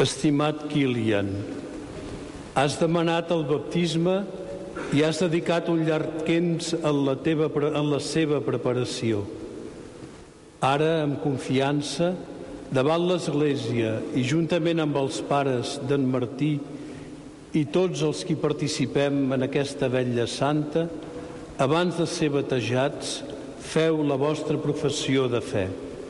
Estimat Kilian, has demanat el baptisme i has dedicat un llarg temps en la seva preparació. Ara, amb confiança, davant l'Església i juntament amb els pares d'en Martí i tots els qui participem en aquesta vetlla santa, abans de ser batejats, feu la vostra professió de fe.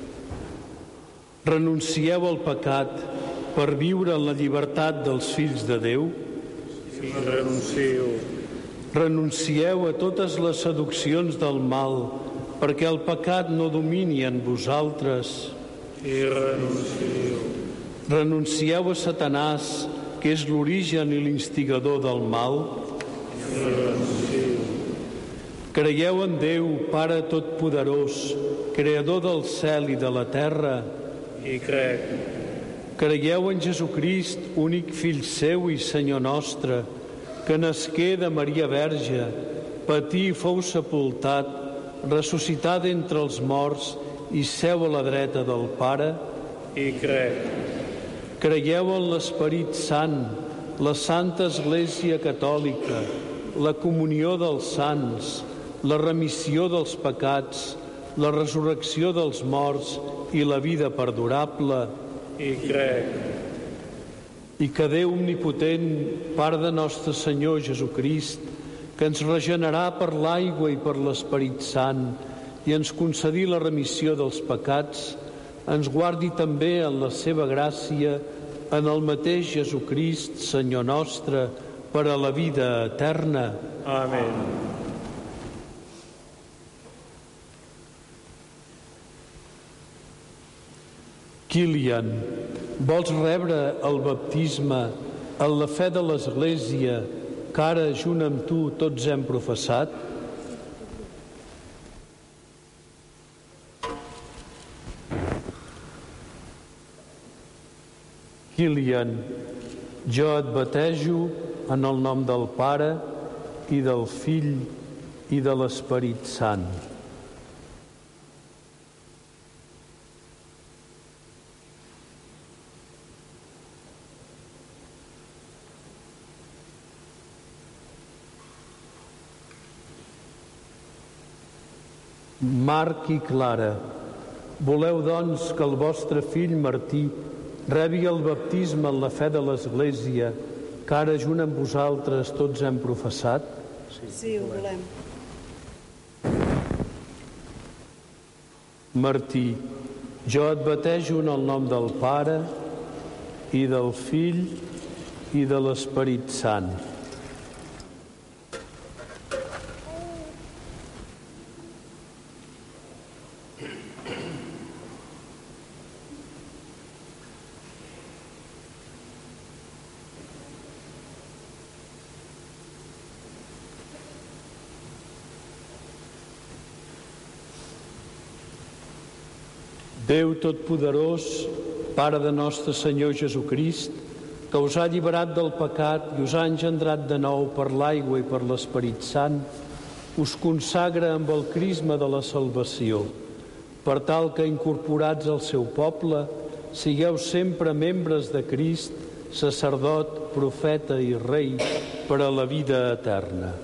Renuncieu al pecat per viure en la llibertat dels fills de Déu? Sí, renuncio. Renuncieu a totes les seduccions del mal perquè el pecat no domini en vosaltres? Sí, renuncio. Renuncieu a Satanàs, que és l'origen i l'instigador del mal? Sí, renuncio. Creieu en Déu, Pare Totpoderós, Creador del cel i de la terra? I crec. Creieu en Jesucrist, únic Fill seu i Senyor nostre, que nasqué de Maria Verge, patí i fou sepultat, ressuscità d'entre els morts i seu a la dreta del Pare? I crec. Creieu en l'Esperit Sant, la Santa Església Catòlica, la comunió dels sants, la remissió dels pecats, la resurrecció dels morts i la vida perdurable? I crec. I que Déu omnipotent, Pare de nostre Senyor Jesucrist, que ens regenerà per l'aigua i per l'Esperit Sant i ens concedí la remissió dels pecats, ens guardi també en la seva gràcia en el mateix Jesucrist, Senyor nostre, per a la vida eterna. Amén. Kilian, vols rebre el baptisme en la fe de l'Església que ara, junt amb tu, tots hem professat? Kilian, jo et batejo en el nom del Pare i del Fill i de l'Esperit Sant. Marc i Clara, voleu, doncs, que el vostre fill Martí rebi el baptisme en la fe de l'Església que ara, junt amb vosaltres, tots hem professat? Sí, ho volem. Martí, jo et batejo en el nom del Pare i del Fill i de l'Esperit Sant. Déu Totpoderós, Pare de nostre Senyor Jesucrist, que us ha alliberat del pecat i us ha engendrat de nou per l'aigua i per l'Esperit Sant, us consagra amb el crisma de la salvació, per tal que, incorporats al seu poble, sigueu sempre membres de Crist, sacerdot, profeta i rei per a la vida eterna.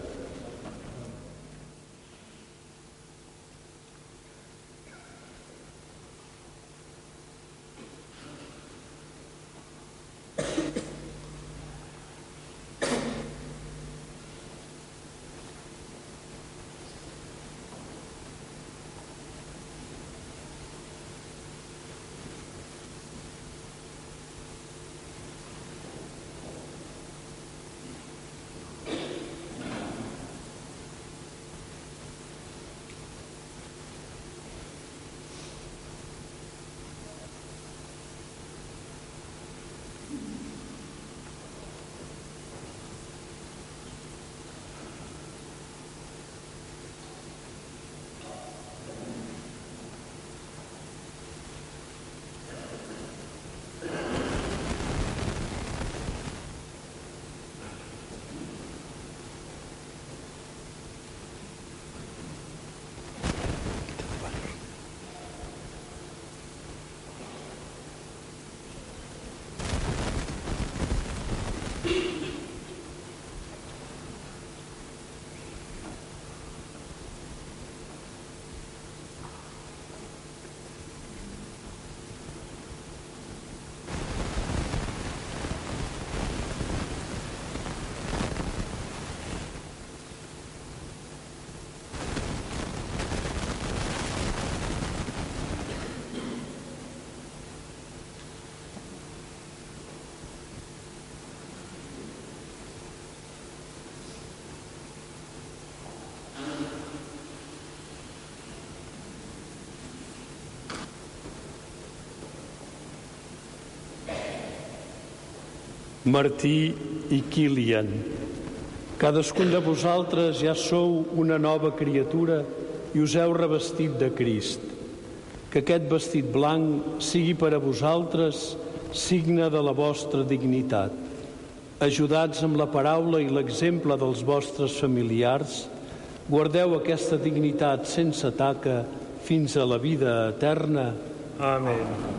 Martí i Kilian, cadascun de vosaltres ja sou una nova criatura i us heu revestit de Crist. Que aquest vestit blanc sigui per a vosaltres signe de la vostra dignitat. Ajudats amb la paraula i l'exemple dels vostres familiars, guardeu aquesta dignitat sense taca fins a la vida eterna. Amén.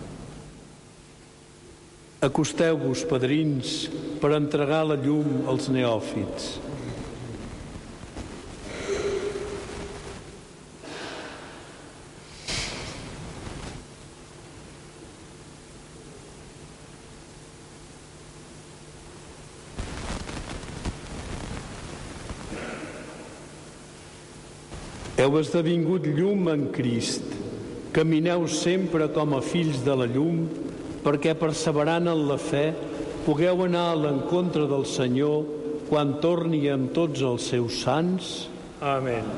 Acosteu-vos, padrins, per entregar la llum als neòfits. Heu esdevingut llum en Crist. Camineu sempre com a fills de la llum, perquè perseverant en la fe pugueu anar a l'encontre del Senyor quan torni amb tots els seus sants. Amén.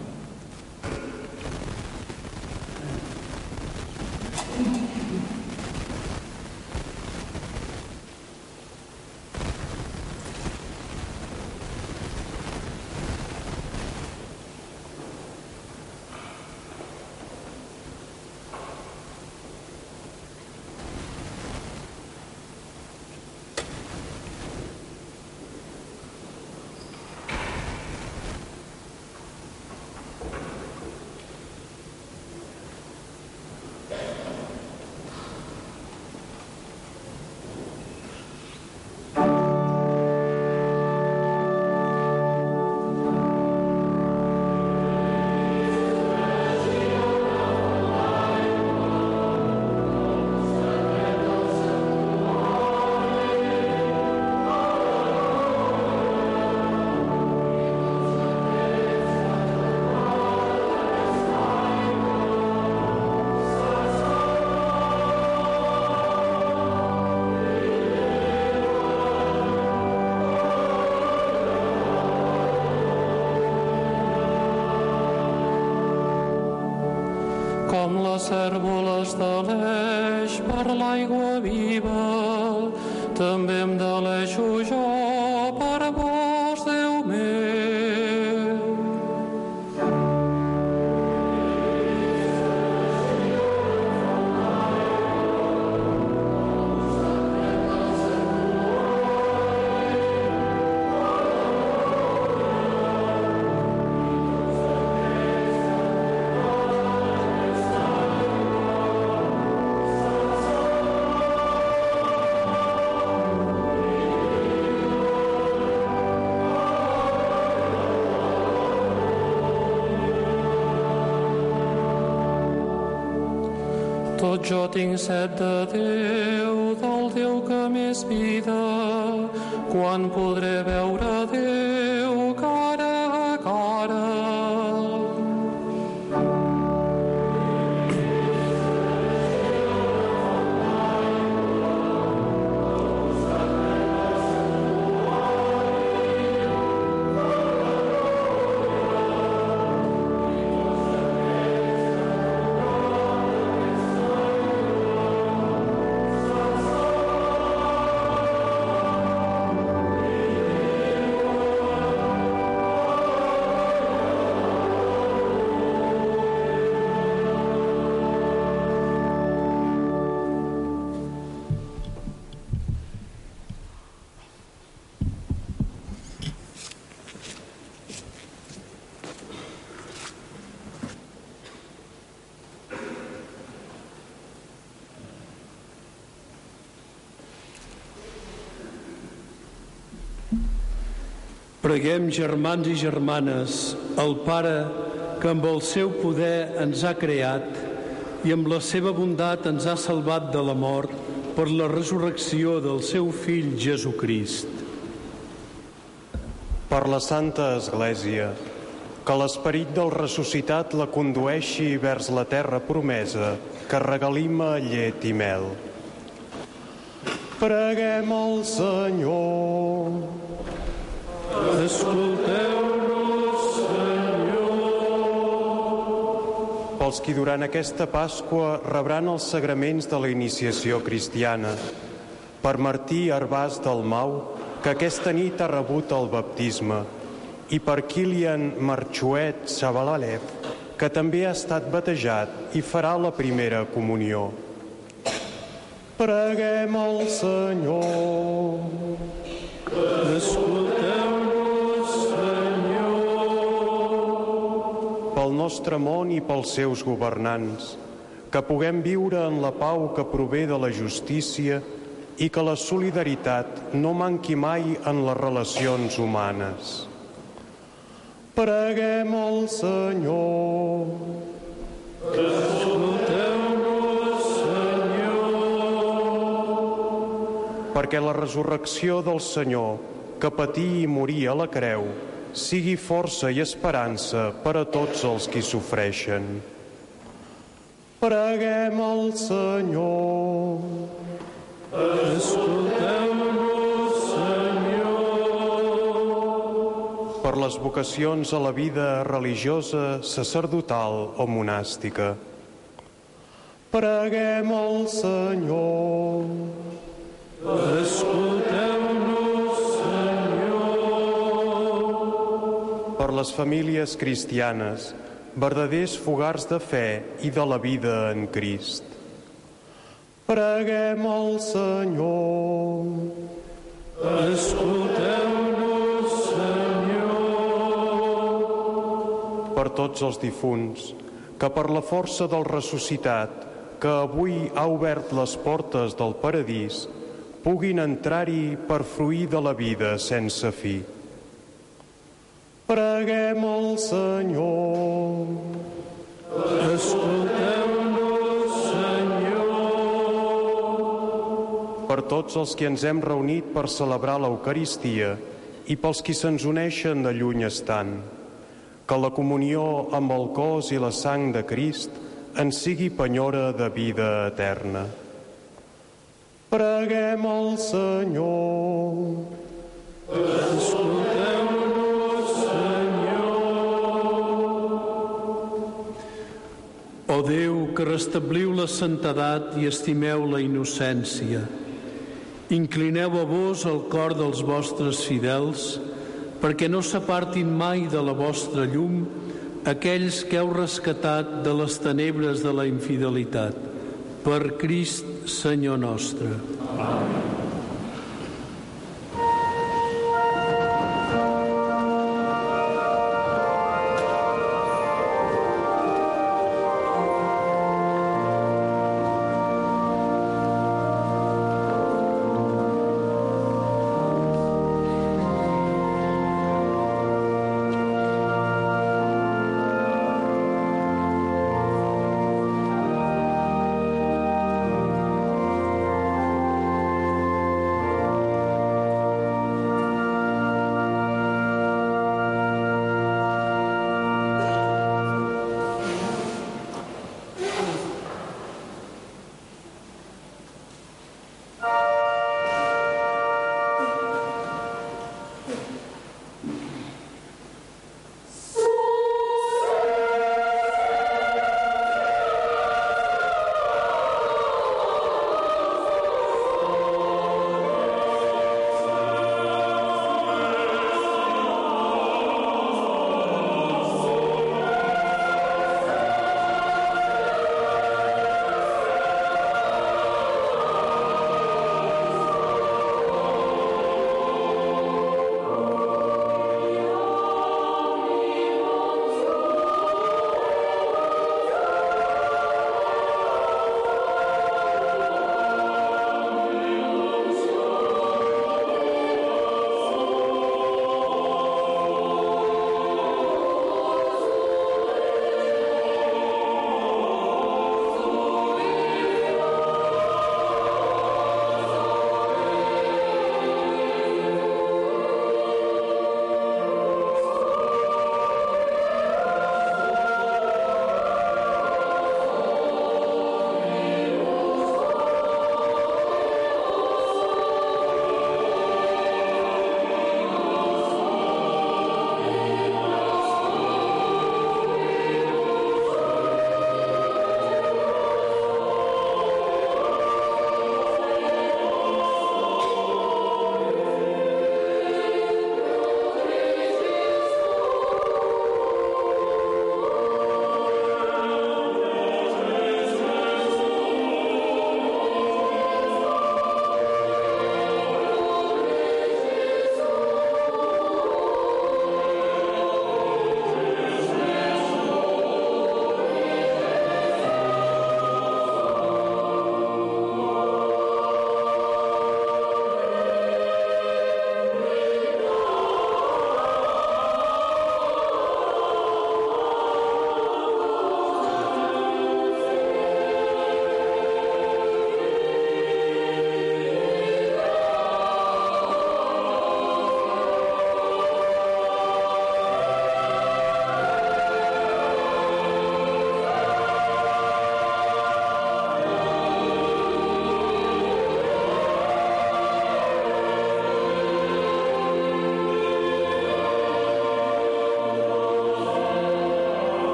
Com les cérvoles de l'Eix per l'aigua viva, també em deleixo jo per vos, Déu meu. Tot jo tinc set de Déu, del Déu que m'és vida. Quan podré veure Déu cara a cara? Preguem, germans i germanes, el Pare que amb el seu poder ens ha creat i amb la seva bondat ens ha salvat de la mort per la resurrecció del seu Fill Jesucrist. Per la Santa Església, que l'esperit del ressuscitat la condueixi vers la terra promesa, que regalima llet i mel. Preguem al Senyor. Escolteu-nos, Senyor. Pels qui durant aquesta Pasqua rebran els sagraments de la iniciació cristiana. Per Martí Arbàs Dalmau, que aquesta nit ha rebut el baptisme, i per Kilian Marchuet Sabalalev, que també ha estat batejat i farà la primera comunió. Preguem al Senyor. Escolteu-nos, Senyor. Pel nostre món i pels seus governants, que puguem viure en la pau que prové de la justícia i que la solidaritat no manqui mai en les relacions humanes. Preguem al Senyor. Escolteu-nos, Senyor. Perquè la resurrecció del Senyor, que patí i morí a la creu, sigui força i esperança per a tots els qui sofreixen. Preguem al Senyor. Escolteu-nos, Senyor. Per les vocacions a la vida religiosa, sacerdotal o monàstica. Preguem al Senyor. Escolteu-nos, Senyor. Per les famílies cristianes, verdaders fogars de fe i de la vida en Crist. Preguem al Senyor. Escolteu-nos, Senyor. Per tots els difunts, que per la força del ressuscitat, que avui ha obert les portes del paradís, puguin entrar-hi per fruir de la vida sense fi. Preguem al Senyor. Escolteu-nos, Senyor. Per tots els que ens hem reunit per celebrar l'Eucaristia i pels qui se'ns uneixen de lluny estant, que la comunió amb el cos i la sang de Crist ens sigui penyora de vida eterna. Preguem al Senyor. Escolteu-nos, Senyor. O Déu, que restabliu la santedat i estimeu la innocència, inclineu a vos el cor dels vostres fidels, perquè no s'apartin mai de la vostra llum aquells que heu rescatat de les tenebres de la infidelitat. Per Crist, Senyor nostre. Amén.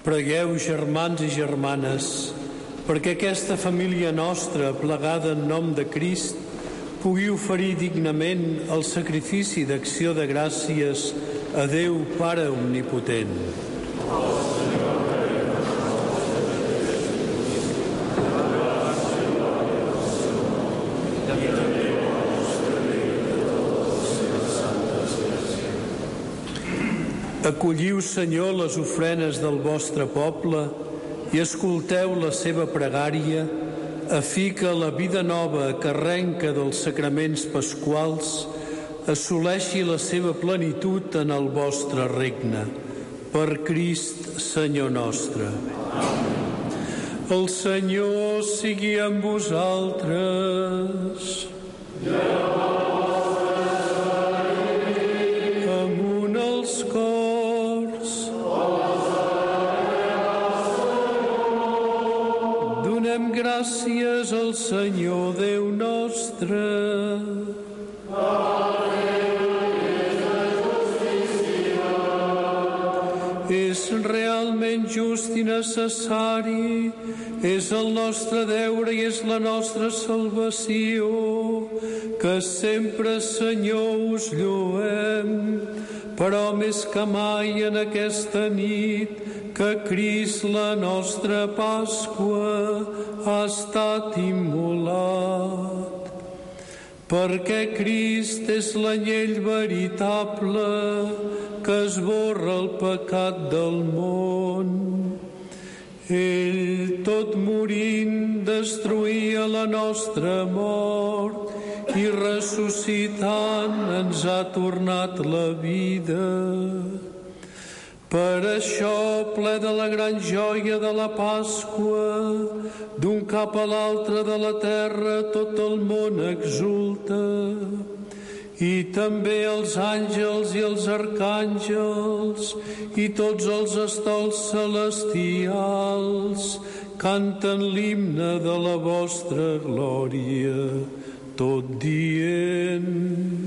Pregueu, germans i germanes, perquè aquesta família nostra, plegada en nom de Crist, pugui oferir dignament el sacrifici d'acció de gràcies a Déu Pare Omnipotent. Acolliu, Senyor, les ofrenes del vostre poble i escolteu la seva pregària, a fi que la vida nova que arrenca dels sacraments pasquals assoleixi la seva plenitud en el vostre regne. Per Crist, Senyor nostre. El Senyor sigui amb vosaltres. Amunt els cors. Donem gràcies al Senyor Déu nostre. És realment just i necessari, és el nostre deure i és la nostra salvació, que sempre, Senyor, us lloem, però més que mai en aquesta nit que Crist, la nostra Pasqua, ha estat immolat. Perquè Crist és l'anyell veritable que esborra el pecat del món. Ell, tot morint, destruïa la nostra mort i ressuscitant ens ha tornat la vida. Per això, ple de la gran joia de la Pasqua, d'un cap a l'altre de la terra tot el món exulta, i també els àngels i els arcàngels i tots els estols celestials canten l'himne de la vostra glòria, tot dient: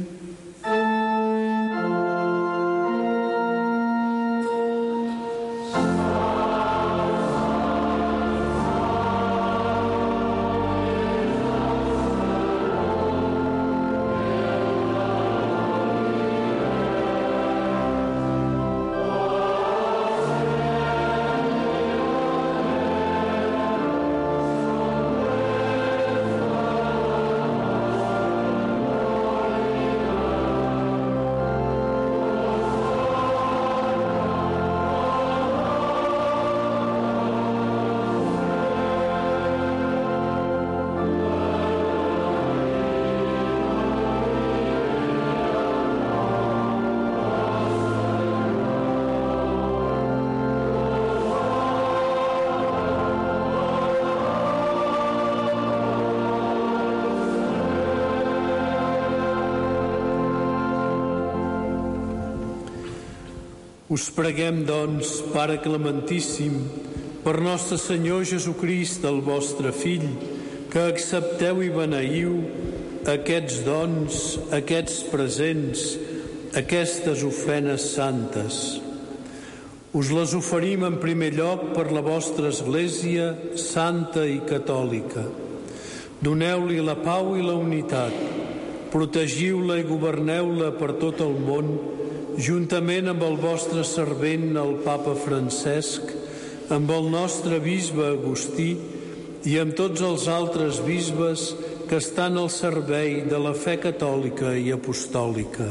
Us preguem, doncs, Pare Clementíssim, per nostre Senyor Jesucrist, el vostre Fill, que accepteu i beneïu aquests dons, aquests presents, aquestes ofrenes santes. Us les oferim en primer lloc per la vostra Església santa i catòlica. Doneu-li la pau i la unitat, protegiu-la i governeu-la per tot el món, juntament amb el vostre servent, el Papa Francesc, amb el nostre bisbe Agustí i amb tots els altres bisbes que estan al servei de la fe catòlica i apostòlica.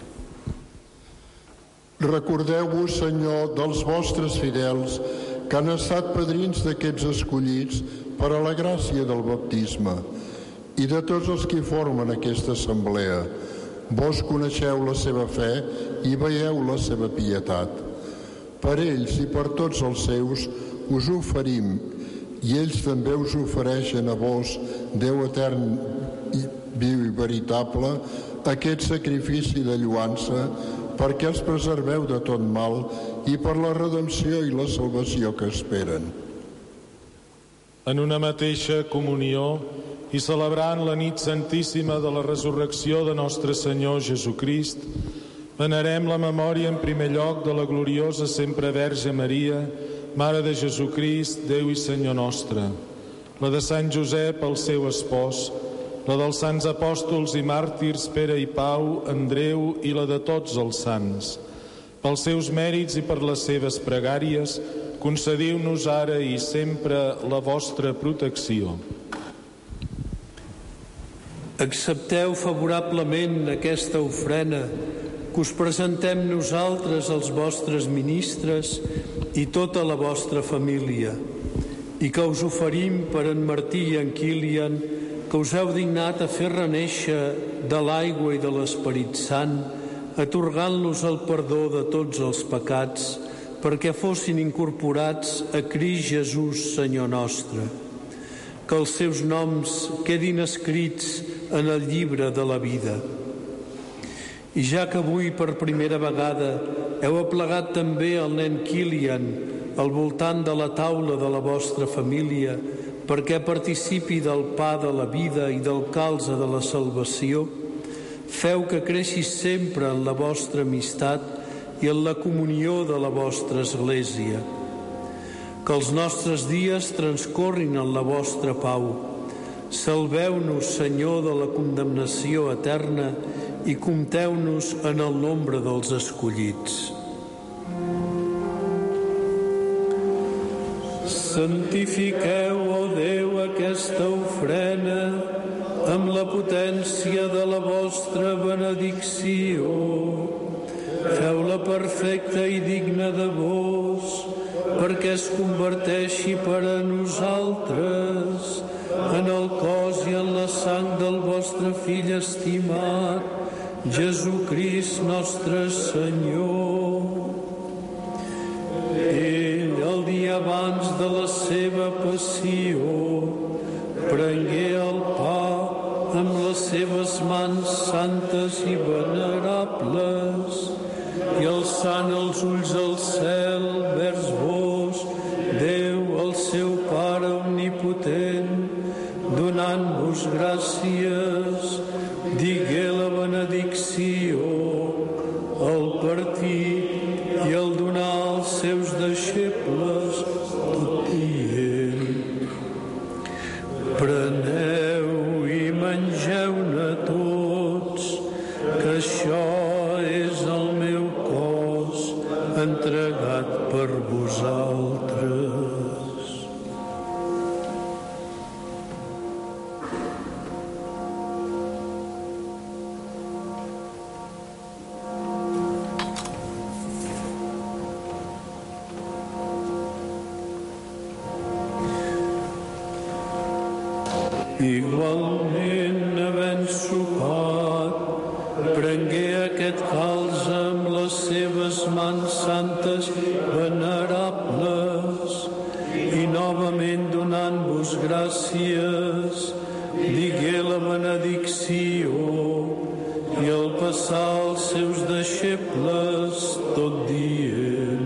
Recordeu-vos, Senyor, dels vostres fidels que han estat padrins d'aquests escollits per a la gràcia del baptisme i de tots els que formen aquesta assemblea. Vos coneixeu la seva fe i veieu la seva pietat. Per ells i per tots els seus us oferim, i ells també us ofereixen a vos, Déu etern, viu i veritable, aquest sacrifici de lloança, perquè els preserveu de tot mal i per la redempció i la salvació que esperen. En una mateixa comunió i celebrant la nit santíssima de la resurrecció de nostre Senyor Jesucrist, venerem la memòria en primer lloc de la gloriosa sempre Verge Maria, Mare de Jesucrist, Déu i Senyor nostre, la de Sant Josep, el seu espòs, la dels sants apòstols i màrtirs Pere i Pau, Andreu i la de tots els sants. Pels seus mèrits i per les seves pregàries, concediu-nos ara i sempre la vostra protecció. Accepteu favorablement aquesta ofrena que us presentem nosaltres, els vostres ministres i tota la vostra família, i que us oferim per en Martí i en Kilian, que us heu dignat a fer renéixer de l'aigua i de l'Esperit Sant, atorgant-los el perdó de tots els pecats, perquè fossin incorporats a Crist Jesús, Senyor nostre. Que els seus noms quedin escrits en el llibre de la vida. I ja que avui per primera vegada heu aplegat també el nen Kilian al voltant de la taula de la vostra família perquè participi del pa de la vida i del calze de la salvació, feu que creixi sempre en la vostra amistat i en la comunió de la vostra Església. Que els nostres dies transcorrin en la vostra pau. Salveu-nos, Senyor, de la condemnació eterna i compteu-nos en el nombre dels escollits. Santifiqueu, ó Déu, aquesta ofrena amb la potència de la vostra benedicció. Feu-la perfecta i digna de vos, perquè es converteixi per a nosaltres en el cos i en la sang del vostre Fill estimat, Jesucrist nostre Senyor. Ell, el dia abans de la seva passió, prengué el pa amb les seves mans santes i venerables i alçant els ulls al cel vers vos, Déu, el seu Pare omnipotent, donant-vos gràcies, digué la benedicció, el partir i el donar als seus deixebles, tot dient: preneu i mengeu-ne tots, que això és el meu cos entregat per vosaltres. Igualment, havent sopat, prengué aquest calze amb les seves mans santes venerables i novament donant-vos gràcies, digué la benedicció i al passar als seus deixebles tot dient: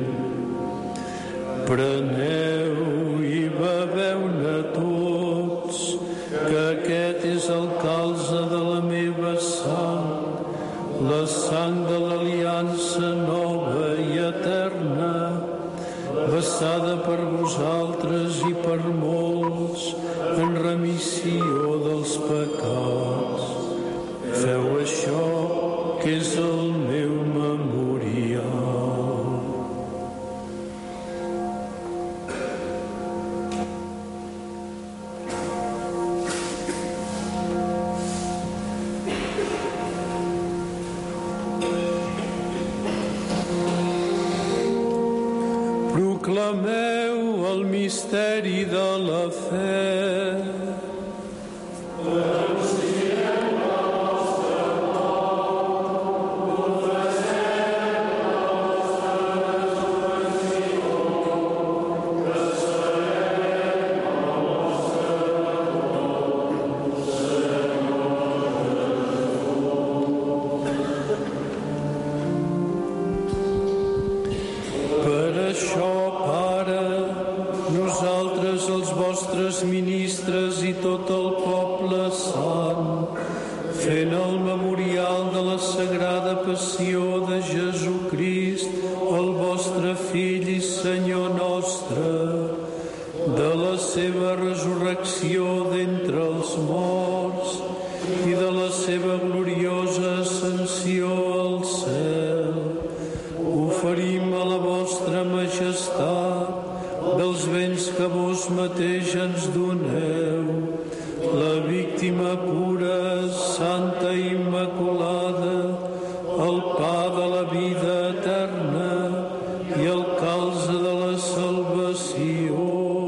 preneu i beveu-ne tots, que aquest és el calze de la meva sang, la sang de l'aliança nova i eterna, vessada per vosaltres i per molts en remissió dels pecats. Feu això, que és el meu memorial. Proclameu el misteri de la fe. Ministres i tot el poble sant, fent el memorial de la sagrada passió de Jesucrist, el vostre Fill i Senyor nostre, víctima pura, santa i immaculada, el pa de la vida eterna i el calze de la salvació.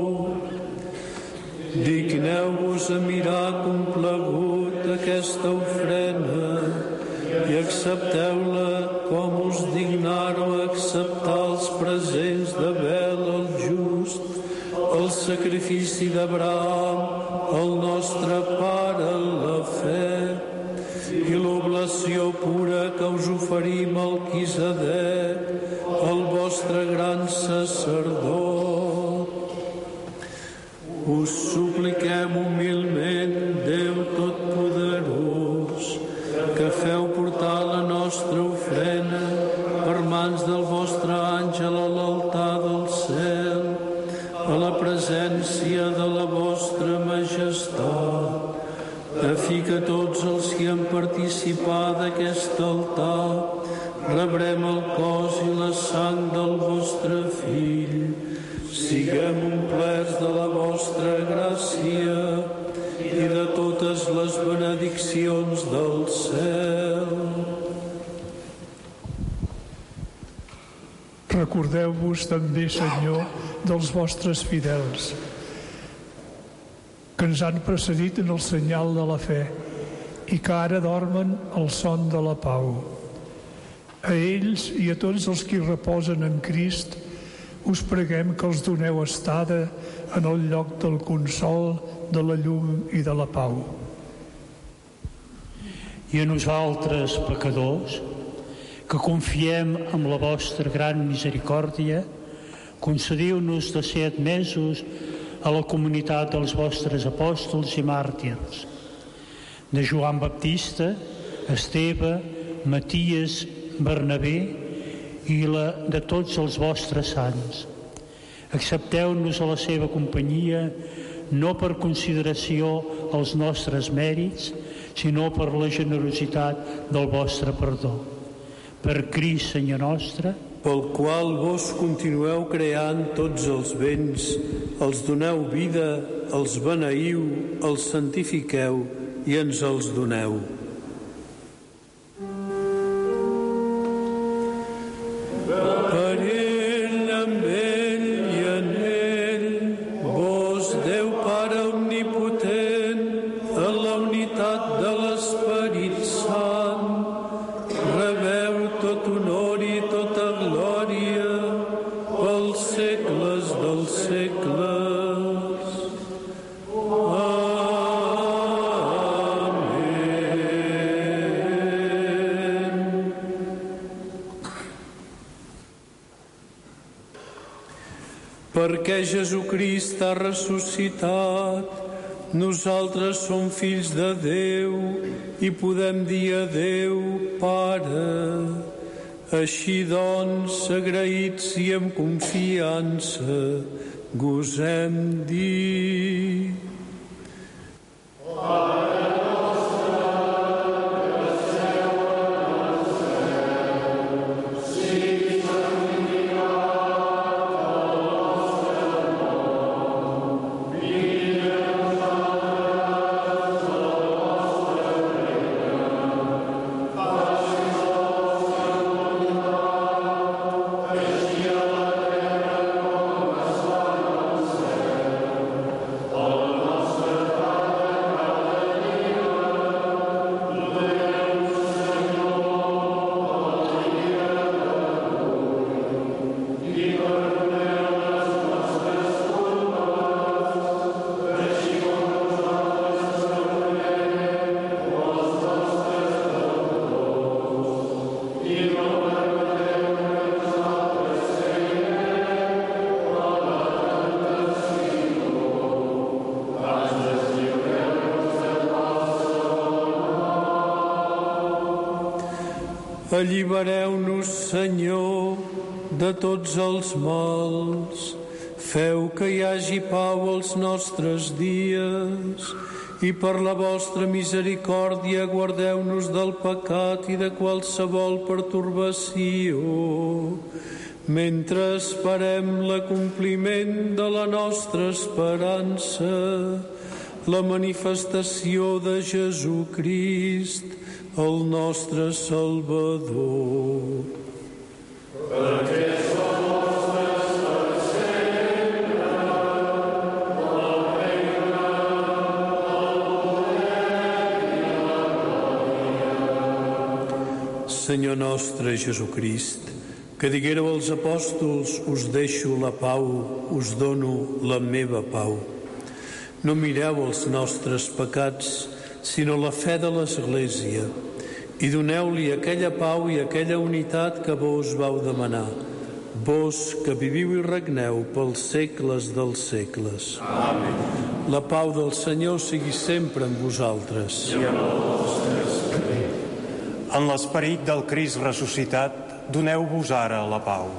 Digneu-vos a mirar complagut aquesta ofrena i accepteu-la com us dignareu acceptar els presents d'Abel el just, el sacrifici d'Abraham, el nostre pare en la fe, i l'oblació pura que us oferí Melquisedec, el vostre gran sacerdot. Us supliquem humilment, Déu Totpoderós, que feu portar la nostra ofrena per mans del vostre àngel a l'altar del cel, a la presència de la vostra majestat, a fi que tots els que han participat d'aquest altar rebrem el cos i la sang del vostre Fill, siguem omplerts de la vostra gràcia i de totes les benediccions del cel. Recordeu-vos també, Senyor, dels vostres fidels, que ens han precedit en el senyal de la fe i que ara dormen el son de la pau. A ells i a tots els que hi reposen en Crist, us preguem que els doneu estada en el lloc del consol, de la llum i de la pau. I a nosaltres, pecadors, que confiem en la vostra gran misericòrdia, concediu-nos de ser admesos a la comunitat dels vostres apòstols i màrtirs, de Joan Baptista, Esteve, Maties, Bernabé i la de tots els vostres sants. Accepteu-nos a la seva companyia, no per consideració als nostres mèrits, sinó per la generositat del vostre perdó. Per Crist, Senyor nostre, pel qual vos continueu creant tots els béns, els doneu vida, els beneïu, els santifiqueu i ens els doneu. Per ell, amb ell i en ell, vos, Déu Pare omnipotent, en la unitat de l'Esperit Sant, rebeu tot honor i tota glòria pels segles dels segles. Perquè Jesucrist ha ressuscitat, nosaltres som fills de Déu i podem dir a Déu, Pare. Així doncs, agraïts i amb confiança, gosem dir... Allibereu-nos, Senyor, de tots els mals. Feu que hi hagi pau als nostres dies i per la vostra misericòrdia guardeu-nos del pecat i de qualsevol pertorbació, mentre esperem l'acompliment de la nostra esperança la manifestació de Jesucrist, el nostre Salvador. Senyor nostre Jesucrist, que diguéreu als apòstols: us deixo la pau, us dono la meva pau. No mireu els nostres pecats, sinó la fe de l'Església, i doneu-li aquella pau i aquella unitat que vos vau demanar, vos que viviu i regneu pels segles dels segles. Amén. La pau del Senyor sigui sempre amb vosaltres. En l'esperit del Crist ressuscitat, doneu-vos ara la pau.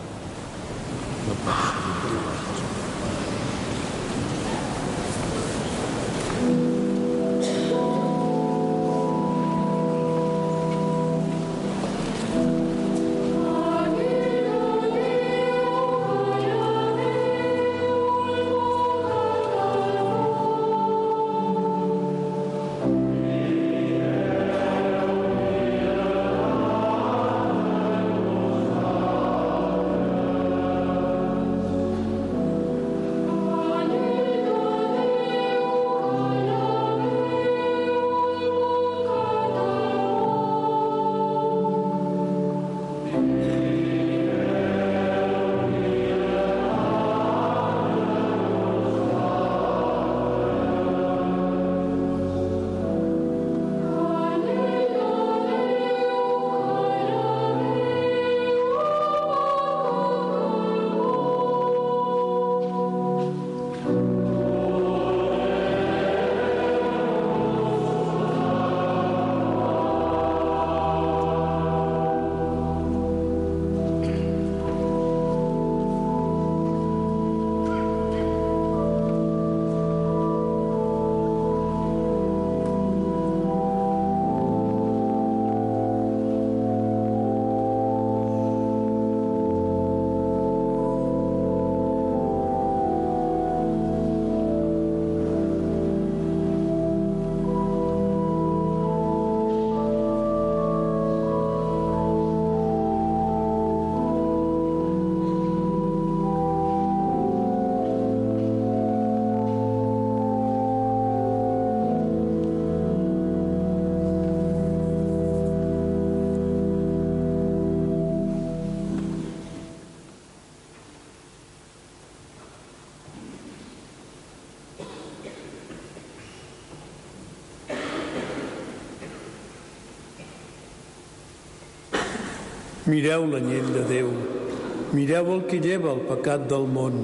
Mireu l'anyell de Déu, mireu el que lleva el pecat del món.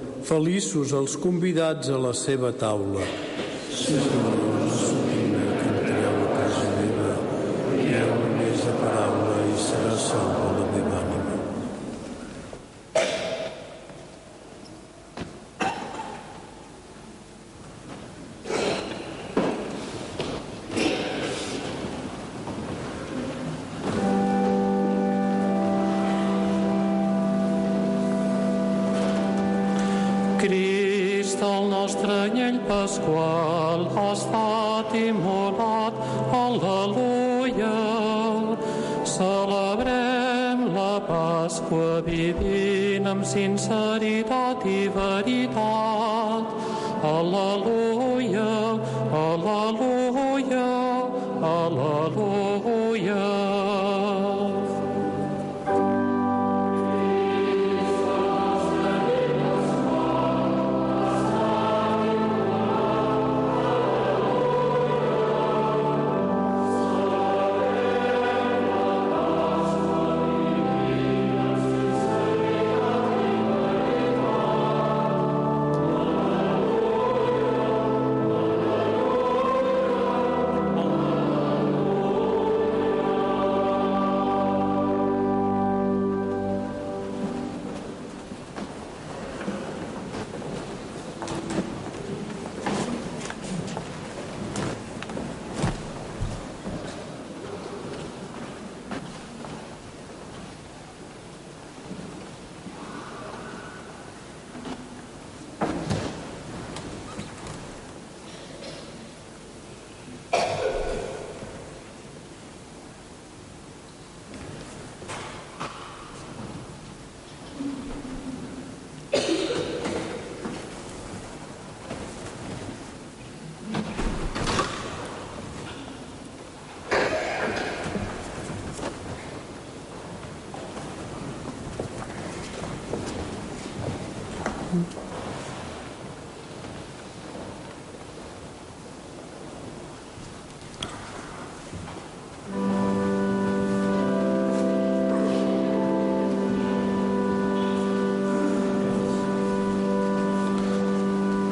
Feliços els convidats a la seva taula. Senyor, que entreu a casa meva, direu només la paraula i serà salva la meva ànima. Crist, el nostre anyell pasqual, ha estat immolat, al·leluia. Celebrem la Pasqua vivint amb sinceritat i veritat. Al·leluia, al·leluia, al·leluia.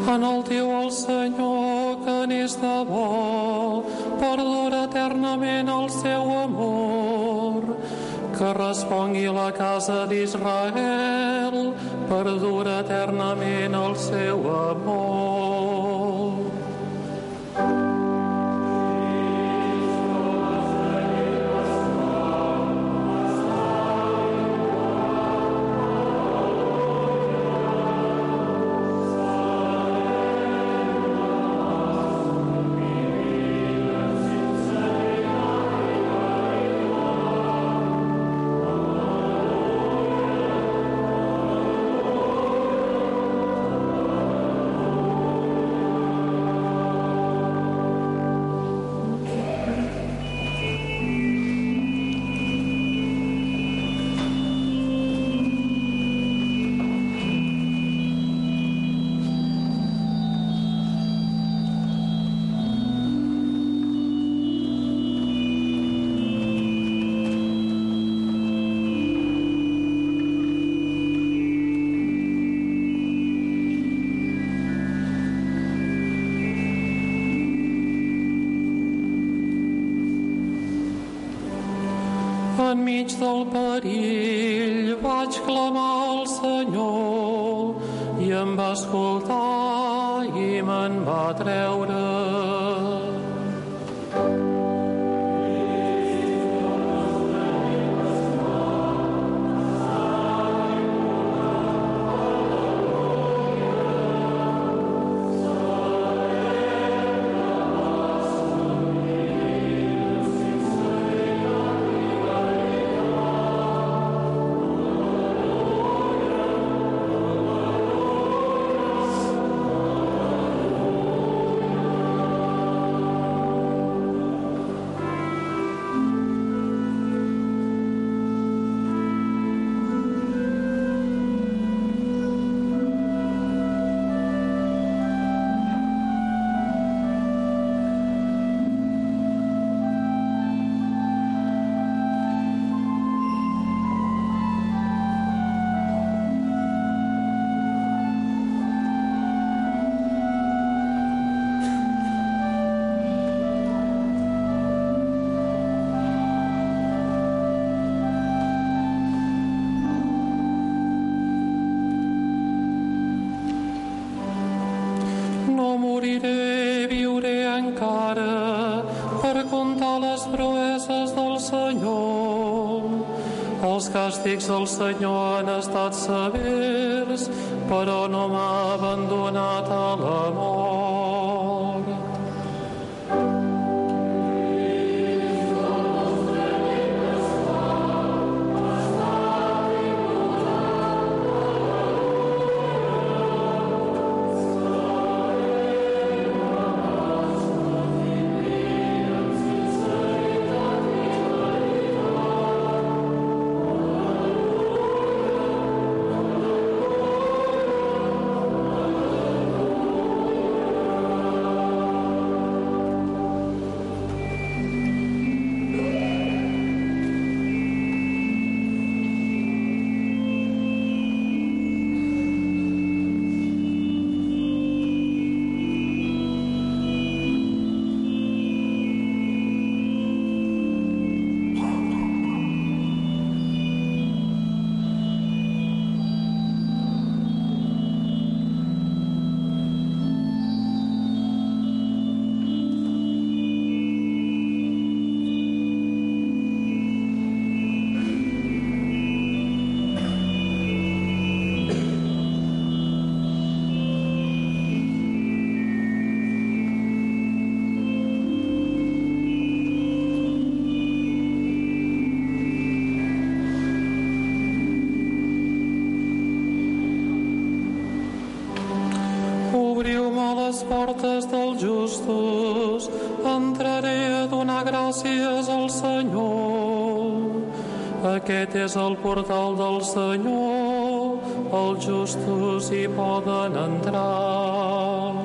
Enaltiu el Senyor, que n'és de bo, perdura eternament el seu amor. Que respongui la casa d'Israel, perdura eternament el seu amor. Enmig del perill vaig clamar al Senyor i em va escoltar i me'n va treure. Moriré, viuré encara per contar les proeses del Senyor. Els càstigs del Senyor han estat severs, però no m'ha abandonat a la mort. Les portes dels justos, entraré a donar gràcies al Senyor. Aquest és el portal del Senyor, els justos hi poden entrar.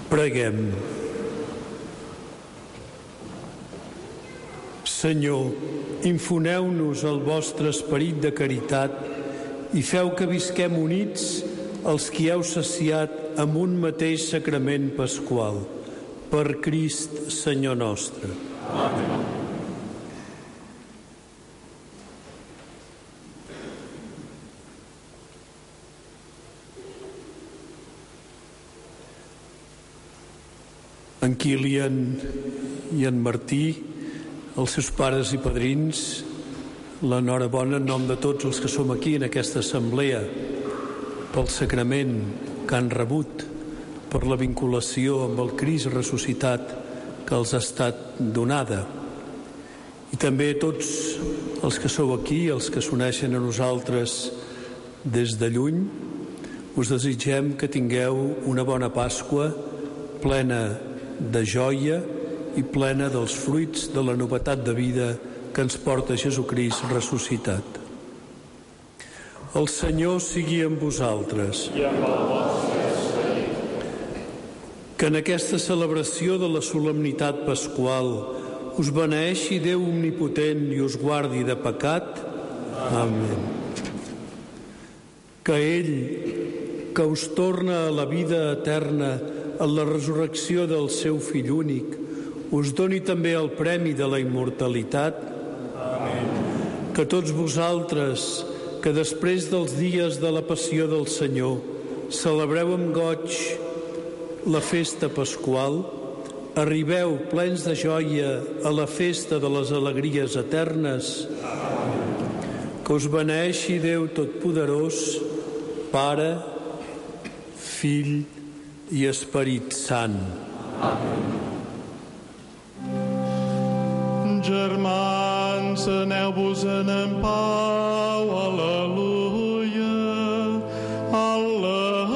Preguem. Senyor, infoneu-nos el vostre esperit de caritat i feu que visquem units els qui heu saciat amb un mateix sacrament pasqual. Per Crist, Senyor nostre. Amén. En Kilian i en Martí, els seus pares i padrins, l'enhorabona en nom de tots els que som aquí en aquesta assemblea, pel sacrament que han rebut, per la vinculació amb el Crist ressuscitat que els ha estat donada. I també a tots els que sou aquí, els que s'uneixen a nosaltres des de lluny, us desitgem que tingueu una bona Pasqua plena de joia i plena dels fruits de la novetat de vida que ens porta Jesucrist ressuscitat. El Senyor sigui amb vosaltres. I amb el vostre esperit. Que en aquesta celebració de la solemnitat pasqual us beneeixi Déu omnipotent i us guardi de pecat. Amén. Que ell, que us torna a la vida eterna en la resurrecció del seu Fill únic, us doni també el premi de la immortalitat. Amén. Que tots vosaltres, que després dels dies de la passió del Senyor celebreu amb goig la festa pasqual, arribeu plens de joia a la festa de les alegries eternes. Amén. Que us beneeixi Déu Totpoderós, Pare, Fill i Esperit Sant. Amén. Germans, aneu-vos-en en pau, al·leluia, al·leluia.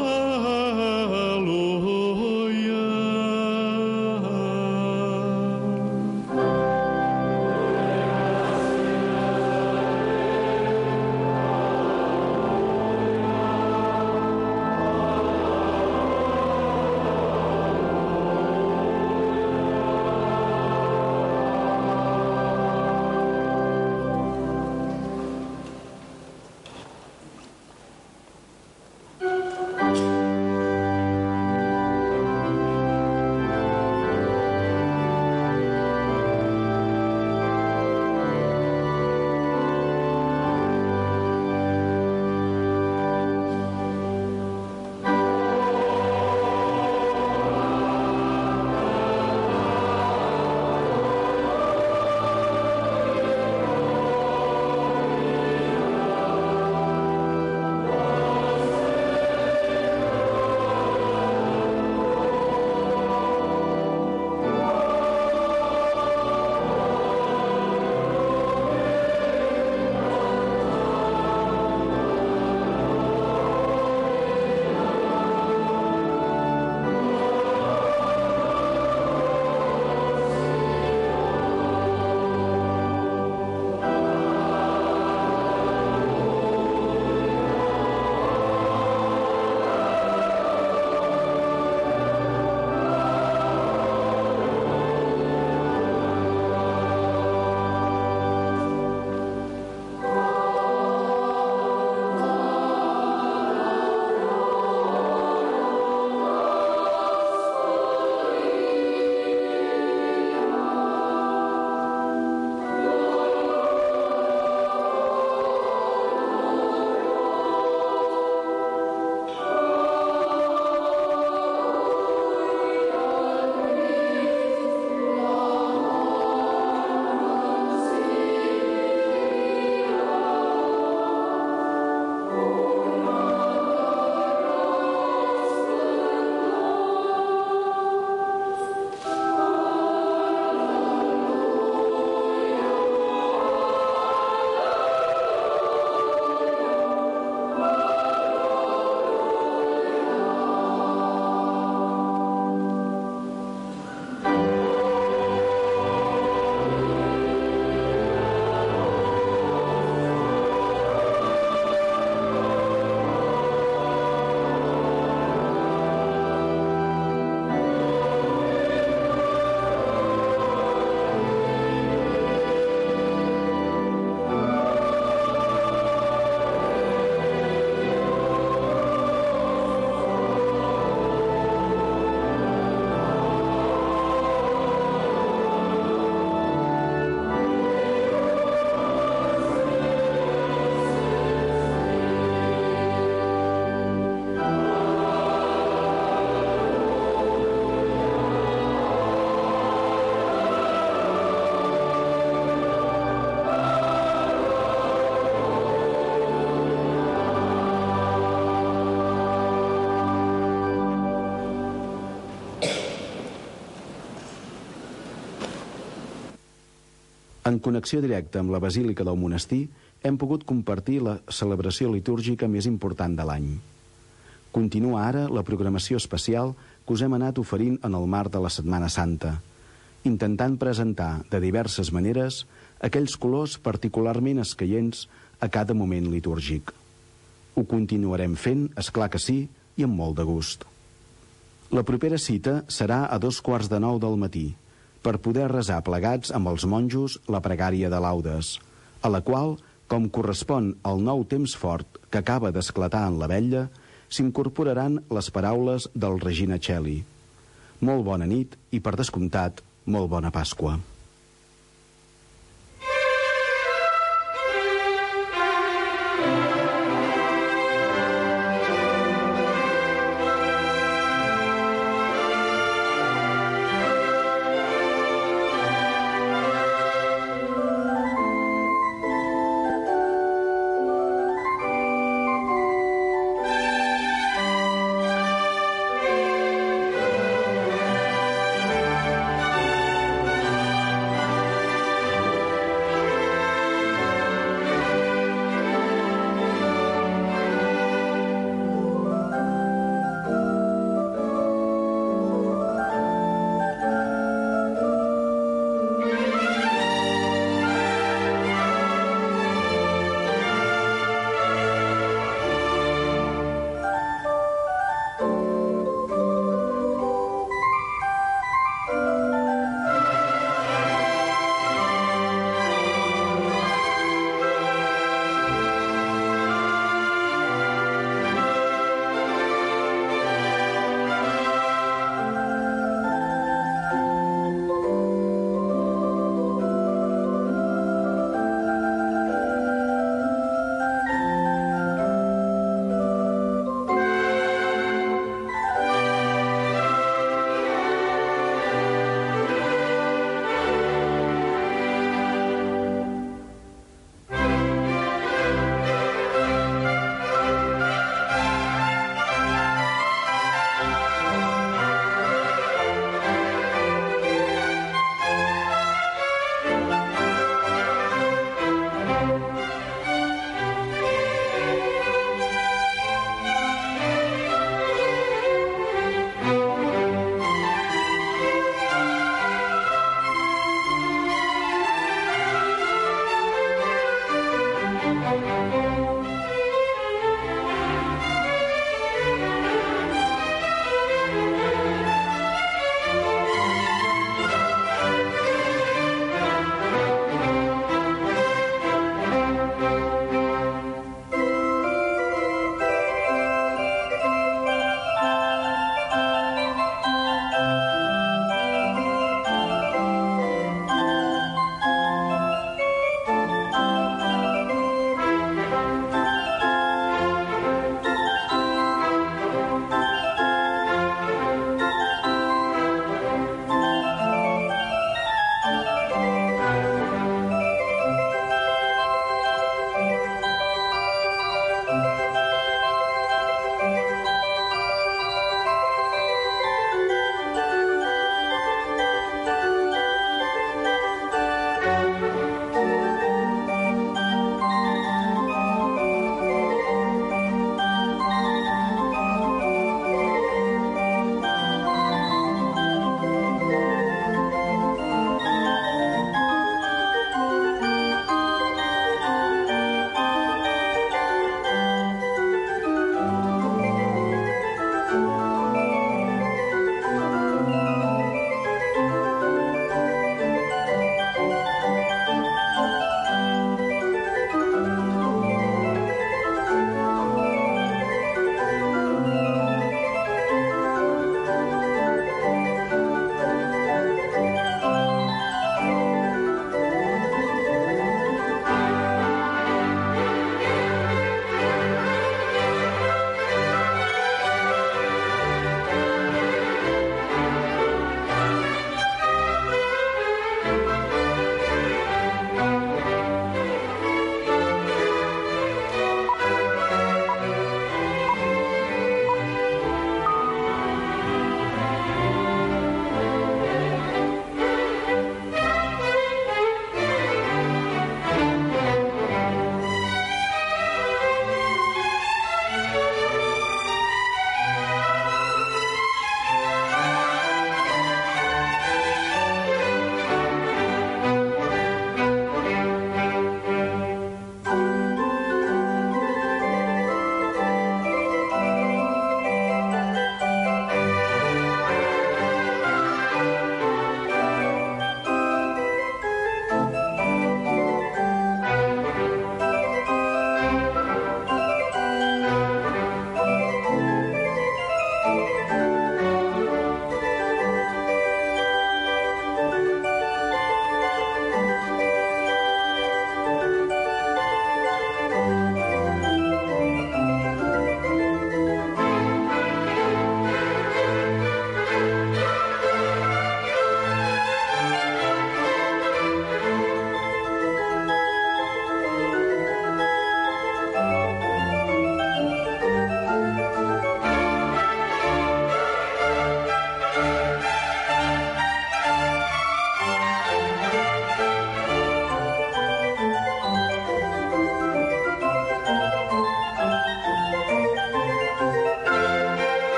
En connexió directa amb la Basílica del Monestir, hem pogut compartir la celebració litúrgica més important de l'any. Continua ara la programació especial que us hem anat oferint en el marc de la Setmana Santa, intentant presentar de diverses maneres aquells colors particularment escaients a cada moment litúrgic. Ho continuarem fent, és clar que sí, i amb molt de gust. La propera cita serà a 8:15 del matí, per poder resar plegats amb els monjos la pregària de laudes, a la qual, com correspon al nou temps fort que acaba d'esclatar en la vetlla, s'incorporaran les paraules del Regina Coeli. Molt bona nit i, per descomptat, molt bona Pasqua.